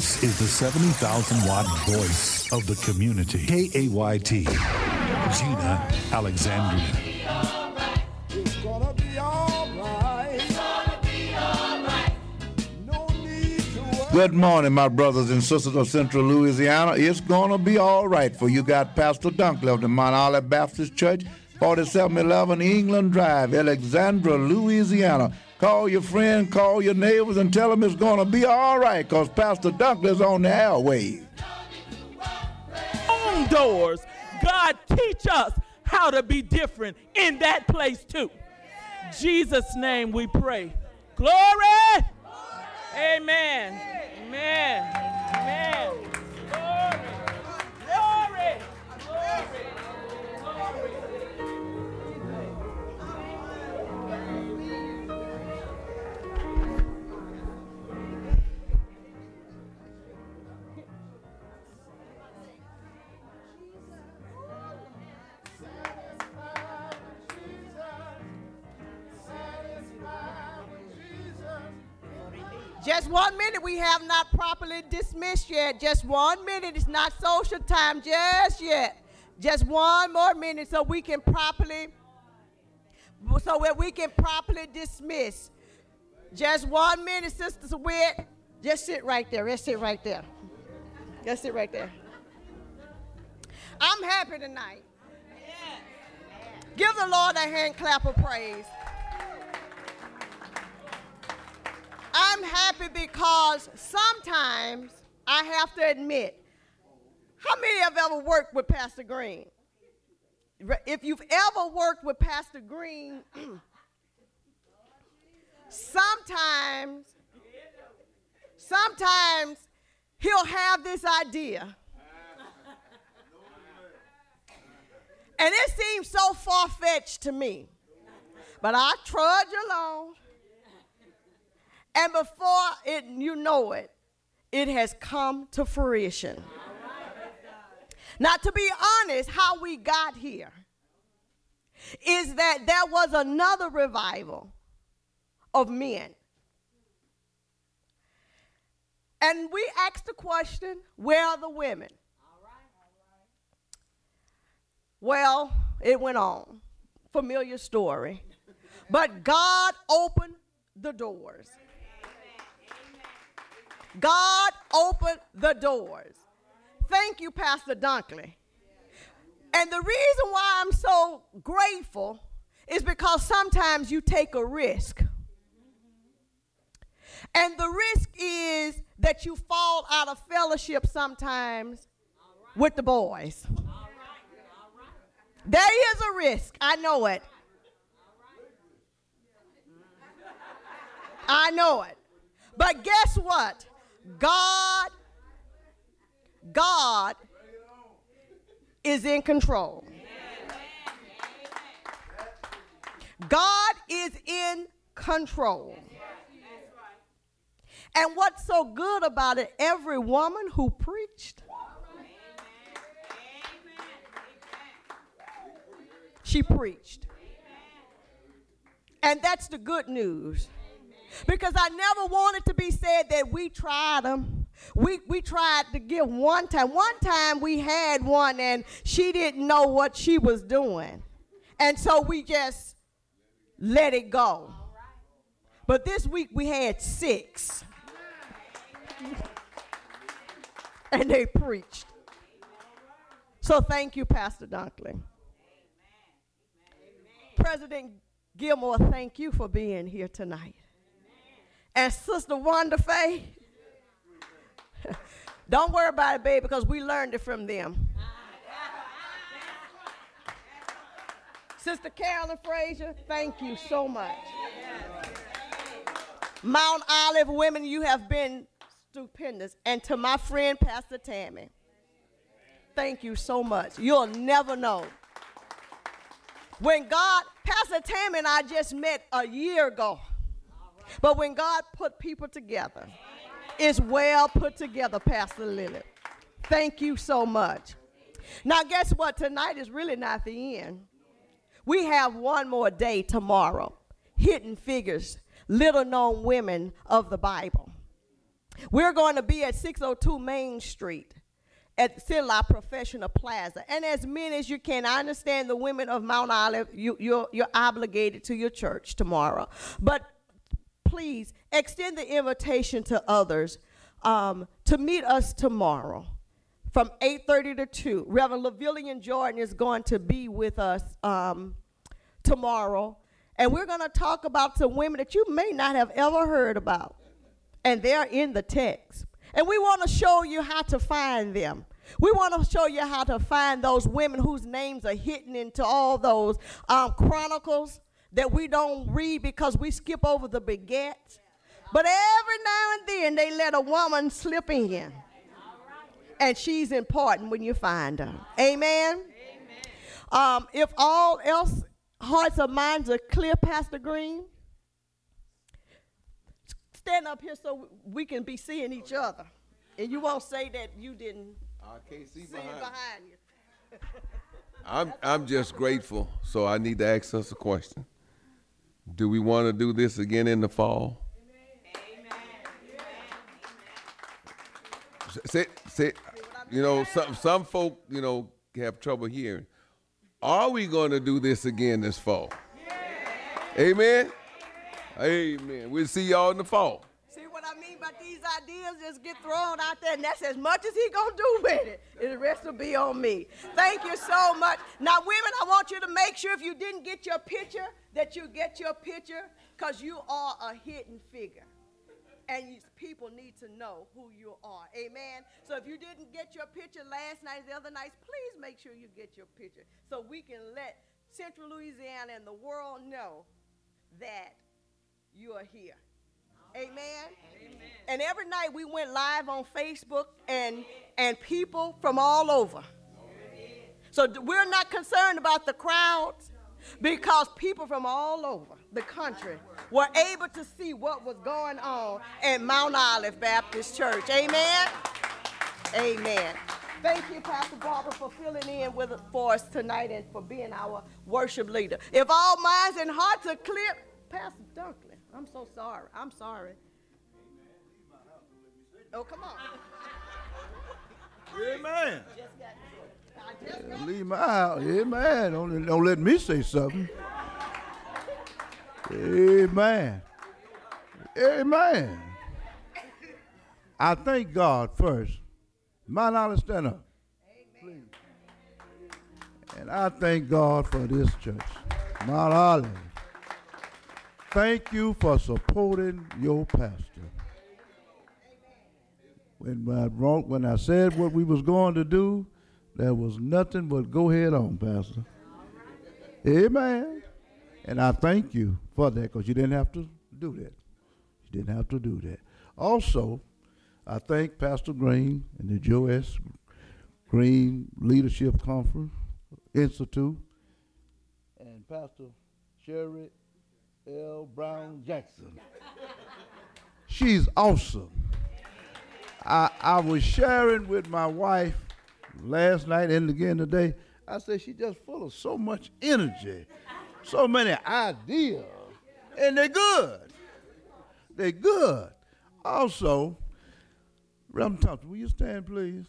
This is the 70,000-watt voice of the community. KAYT, Gina Alexandria. It's gonna be all right. It's gonna be all right. No need to worry. Good morning, my brothers and sisters of Central Louisiana. It's going to be all right for you. Got Pastor Dunkley of the Mount Olive Baptist Church, 4711 England Drive, Alexandria, Louisiana. Call your friend, call your neighbors, and tell them it's going to be all right because Pastor Dunkley's on the airwaves. On doors, God teach us how to be different in that place too. Jesus' name we pray. Glory! Amen. Amen. Amen. Glory. Glory. Glory. Just 1 minute, we have not properly dismissed yet. Just 1 minute, it's not social time just yet. Just one more minute so we can properly, dismiss. Just 1 minute, Sister Witt. Just sit right there. Let's sit right there. Just sit right there. I'm happy tonight. Give the Lord a hand clap of praise. I'm happy because sometimes I have to admit, how many have ever worked with Pastor Green? If you've ever worked with Pastor Green, sometimes he'll have this idea. And it seems so far-fetched to me. But I trudge along. And before you know it, it has come to fruition. Now, to be honest, how we got here is that there was another revival of men. And we asked the question, where are the women? Well, it went on. Familiar story. But God opened the doors. God opened the doors. Thank you, Pastor Dunkley. And the reason why I'm so grateful is because sometimes you take a risk. And the risk is that you fall out of fellowship sometimes with the boys. There is a risk. I know it. I know it. But guess what? God is in control. God is in control. And what's so good about it, every woman who preached, she preached. And that's the good news. Because I never wanted to be said that we tried them. We tried to give one time. One time we had one and she didn't know what she was doing. And so we just let it go. But this week we had 6. And they preached. So thank you, Pastor Dunkley. President Gilmore, thank you for being here tonight. And Sister Wanda Faye, don't worry about it, baby, because we learned it from them. Sister Carolyn Frazier, thank you so much. Mount Olive women, you have been stupendous. And to my friend, Pastor Tammy, thank you so much. You'll never know. When God, Pastor Tammy and I just met a year ago. But when God put people together, it's well put together, Pastor Lily. Thank you so much. Now, guess what? Tonight is really not the end. We have one more day tomorrow. Hidden Figures, little known women of the Bible. We're going to be at 602 Main Street at Sidla Professional Plaza. And as many as you can, I understand the women of Mount Olive, you're obligated to your church tomorrow. But please extend the invitation to others to meet us tomorrow from 8:30 to 2. Reverend Lavillian Jordan is going to be with us tomorrow. And we're going to talk about some women that you may not have ever heard about. And they're in the text. And we want to show you how to find them. We want to show you how to find those women whose names are hidden into all those chronicles that we don't read because we skip over the begets. But every now and then they let a woman slip in. And she's important when you find her. Amen? If all else hearts or minds are clear, Pastor Green, stand up here so we can be seeing each other. And you won't say that you didn't can't see behind you. I'm just grateful, so I need to ask us a question. Do we want to do this again in the fall? Say, you know, some folk, you know, have trouble hearing. Are we going to do this again this fall? Amen? Amen. We'll see y'all in the fall. See what I mean by these ideas just get thrown out there, and that's as much as he going to do with it. And the rest will be on me. Thank you so much. Now, women, I want you to make sure if you didn't get your picture, that you get your picture, because you are a hidden figure. And people need to know who you are. Amen? So if you didn't get your picture last night, the other nights, please make sure you get your picture so we can let Central Louisiana and the world know that you are here. Amen? Amen. And every night we went live on Facebook and people from all over. So we're not concerned about the crowds because people from all over the country were able to see what was going on at Mount Olive Baptist Church. Amen? Amen. Thank you, Pastor Barbara, for filling in for us tonight and for being our worship leader. If all minds and hearts are clear, Pastor Dunkley, I'm so sorry. I'm sorry. Oh, come on. Amen. Leave my house. Amen. Don't let me say something. Amen. Amen. I thank God first. Mount Olive, stand up. Please. And I thank God for this church. Mount Olive. Thank you for supporting your pastor. When I said what we was going to do, there was nothing but go ahead on, Pastor. Amen. And I thank you for that because you didn't have to do that. You didn't have to do that. Also, I thank Pastor Green and the Joe S. Green Leadership Conference Institute and Pastor Sherry L. Brown Jackson. She's awesome. I was sharing with my wife last night and again today. I said she's just full of so much energy, so many ideas, and they're good. They're good. Also, Reverend Thompson, will you stand, please?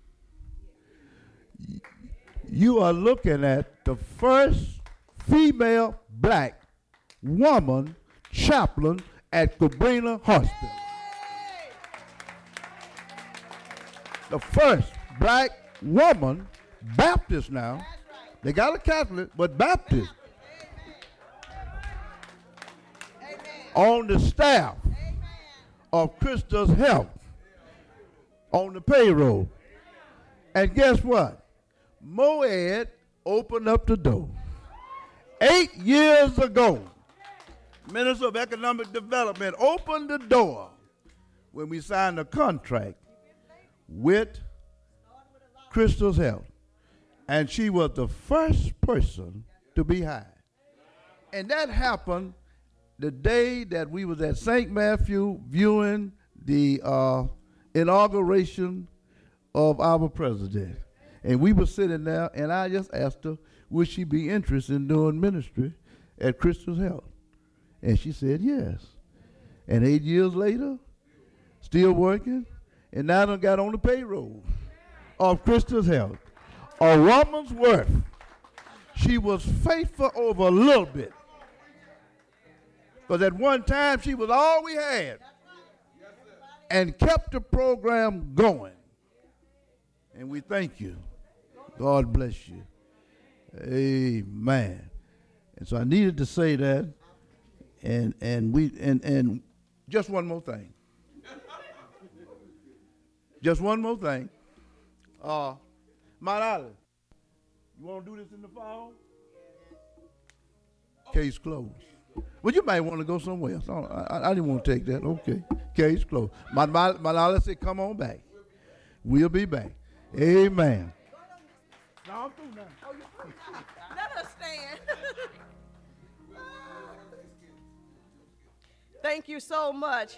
You are looking at the first female black woman chaplain at Cabrini Hospital. The first black woman, Baptist now. They got a Catholic, but Baptist. On the staff of Christus Health, on the payroll. And guess what? Moed opened up the door. 8 years ago, Minister of Economic Development opened the door when we signed a contract with Christus Health. And she was the first person to be hired. And that happened the day that we was at St. Matthew viewing the inauguration of our president. And we were sitting there, and I just asked her, would she be interested in doing ministry at Christus Health? And she said yes. And 8 years later, still working, and now done got on the payroll of Crystal's Health. A woman's worth. She was faithful over a little bit. Because at one time she was all we had and kept the program going. And we thank you. God bless you. Amen. And so I needed to say that. And just one more thing. Just one more thing. Mount Island, you want to do this in the fall? Case closed. Well, you might want to go somewhere else. I didn't want to take that. Okay. Case closed. Mount Island said, come on back. We'll be back. Amen. No, I'm through now. Let us stand. Thank you so much.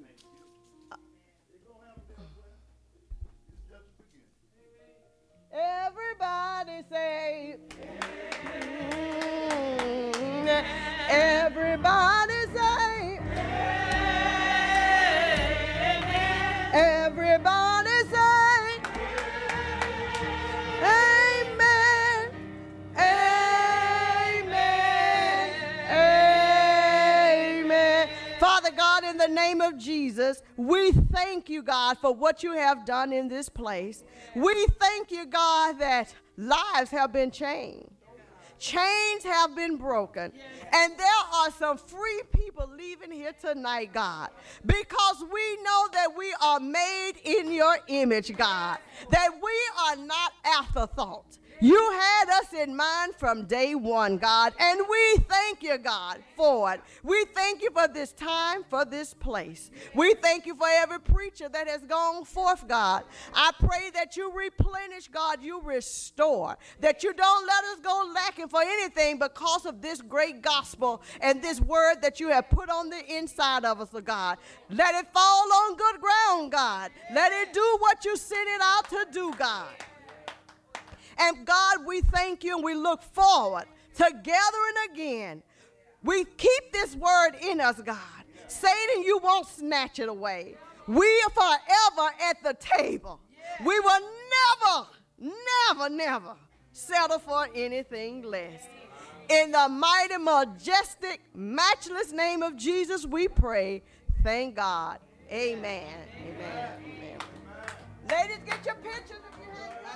Everybody say, everybody say, everybody say, amen, amen, amen. Father God, in the name of Jesus, we thank you, God, for what you have done in this place. We thank you, God, that lives have been changed. Chains have been broken. And there are some free people leaving here tonight, God, because we know that we are made in your image, God, that we are not afterthoughts. You had us in mind from day one, God, and we thank you, God, for it. We thank you for this time, for this place. We thank you for every preacher that has gone forth, God. I pray that you replenish, God, you restore, that you don't let us go lacking for anything because of this great gospel and this word that you have put on the inside of us, God. Let it fall on good ground, God. Let it do what you sent it out to do, God. And God, we thank you and we look forward to gathering again. We keep this word in us, God. Satan, you won't snatch it away. We are forever at the table. We will never settle for anything less. In the mighty, majestic, matchless name of Jesus, we pray. Thank God. Amen. Amen. Amen. Ladies, get your pictures if you have time.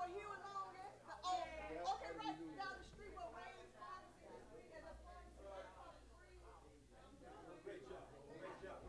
Oh, you along there? Oh, okay, right down the street where Wayne's pharmacy is. There's a pharmacy right across the street. Great job. Great job.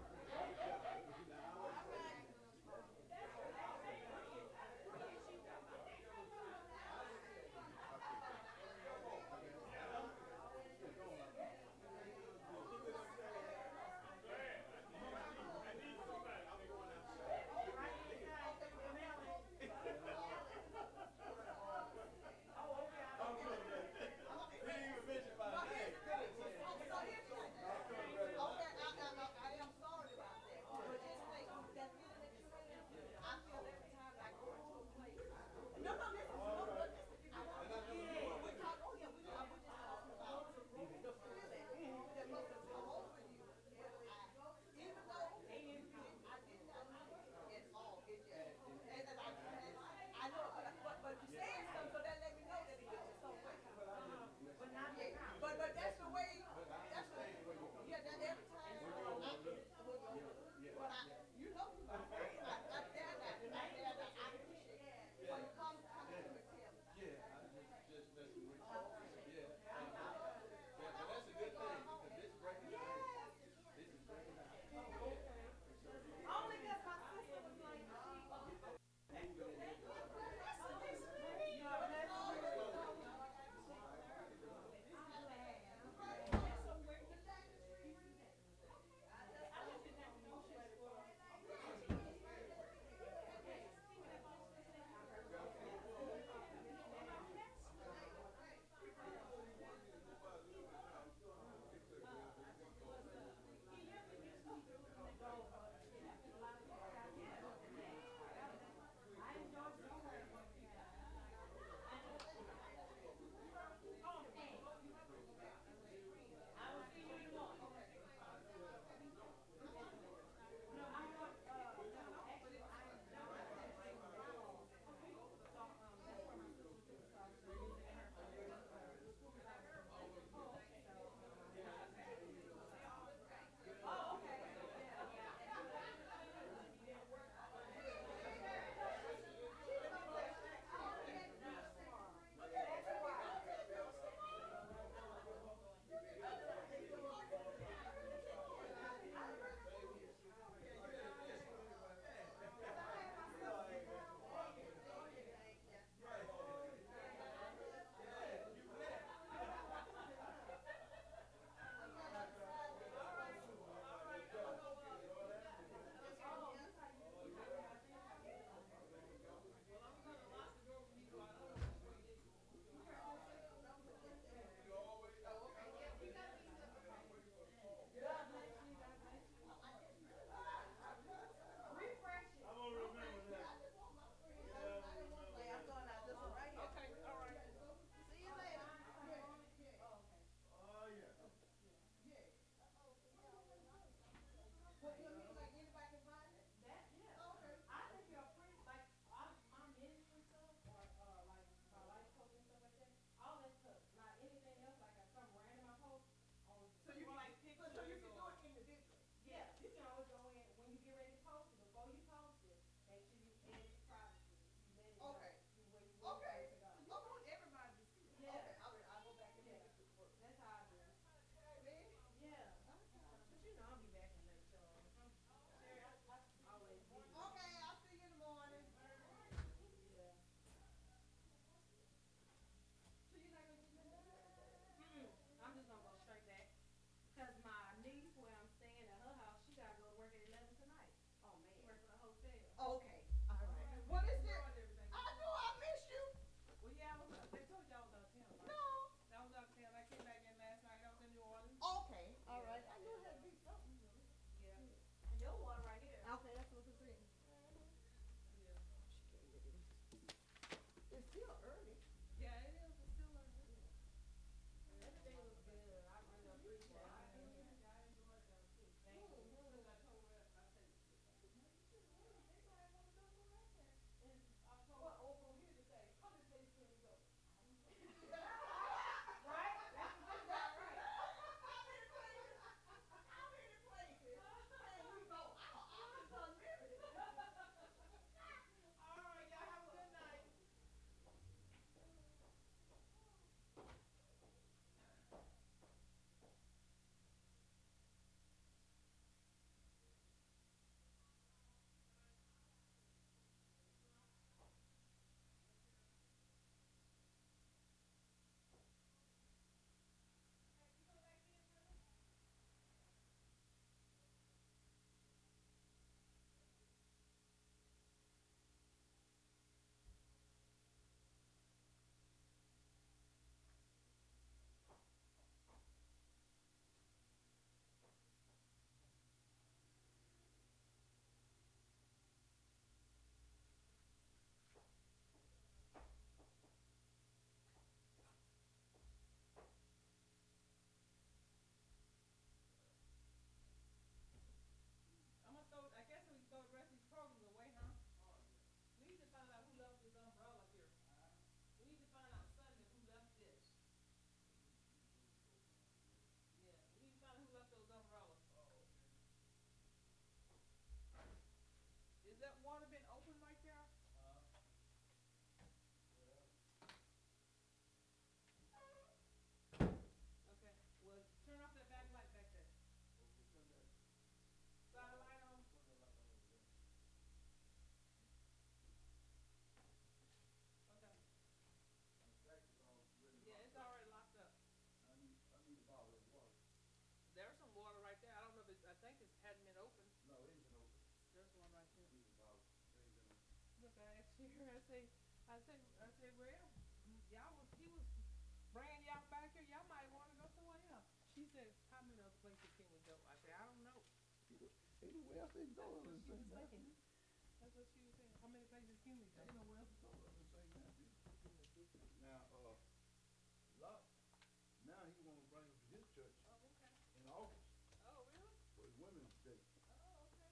asked her, I said, well, he was bringing y'all back here. Y'all might want to go somewhere else. She said, how many other places can we go? I said, I don't know. Anywhere else they go That's in what she St. was Matthew? saying. That's what she was saying. How many places can we go? Ain't nowhere else to go other than St. Matthew. Now, Lot, now he want to bring them to his church Oh, okay. in August Oh, really? for his Women's Day. Oh, okay.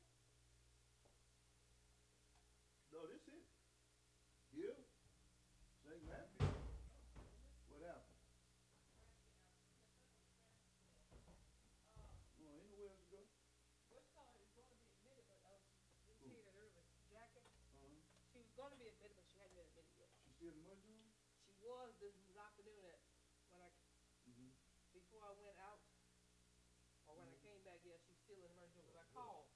No, this it. Here, St. Matthew. What happened? No, ain't nowhere else to go. What's called is going to be admitted, but she didn't see that earlier. Jackie, Uh-huh. she was going to be admitted, but she hadn't been admitted yet. She still in the room? She was this afternoon when Mm-hmm. before I went out, or when I came back, yeah, she's still in the emergency room. Because I called